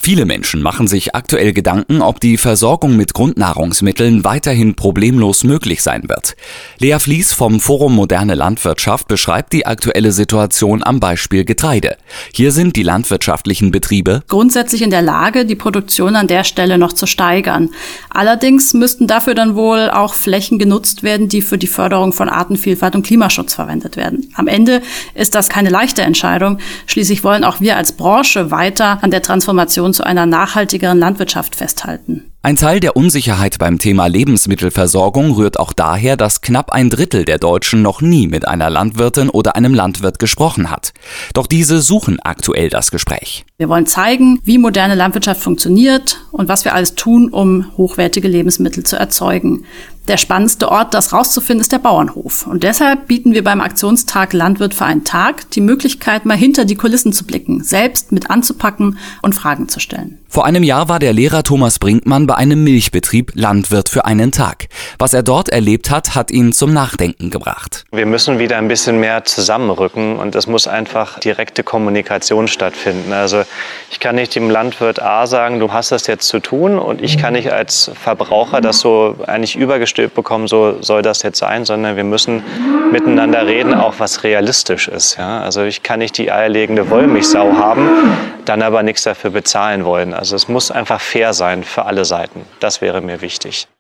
Viele Menschen machen sich aktuell Gedanken, ob die Versorgung mit Grundnahrungsmitteln weiterhin problemlos möglich sein wird. Lea Flies vom Forum Moderne Landwirtschaft beschreibt die aktuelle Situation am Beispiel Getreide. Hier sind die landwirtschaftlichen Betriebe grundsätzlich in der Lage, die Produktion an der Stelle noch zu steigern. Allerdings müssten dafür dann wohl auch Flächen genutzt werden, die für die Förderung von Artenvielfalt und Klimaschutz verwendet werden. Am Ende ist das keine leichte Entscheidung. Schließlich wollen auch wir als Branche weiter an der Transformation zu einer nachhaltigeren Landwirtschaft festhalten. Ein Teil der Unsicherheit beim Thema Lebensmittelversorgung rührt auch daher, dass knapp 1/3 der Deutschen noch nie mit einer Landwirtin oder einem Landwirt gesprochen hat. Doch diese suchen aktuell das Gespräch. Wir wollen zeigen, wie moderne Landwirtschaft funktioniert und was wir alles tun, um hochwertige Lebensmittel zu erzeugen. Der spannendste Ort, das rauszufinden, ist der Bauernhof. Und deshalb bieten wir beim Aktionstag Landwirt für einen Tag die Möglichkeit, mal hinter die Kulissen zu blicken, selbst mit anzupacken und Fragen zu stellen. Vor einem Jahr war der Lehrer Thomas Brinkmann bei einem Milchbetrieb Landwirt für einen Tag. Was er dort erlebt hat, hat ihn zum Nachdenken gebracht. Wir müssen wieder ein bisschen mehr zusammenrücken und es muss einfach direkte Kommunikation stattfinden. Also ich kann nicht dem Landwirt A sagen, du hast das jetzt zu tun, und ich kann nicht als Verbraucher das so eigentlich übergestülpt bekommen, so soll das jetzt sein, sondern wir müssen miteinander reden, auch was realistisch ist. Ja? Also ich kann nicht die eierlegende Wollmilchsau haben, dann aber nichts dafür bezahlen wollen. Also es muss einfach fair sein für alle Seiten. Das wäre mir wichtig.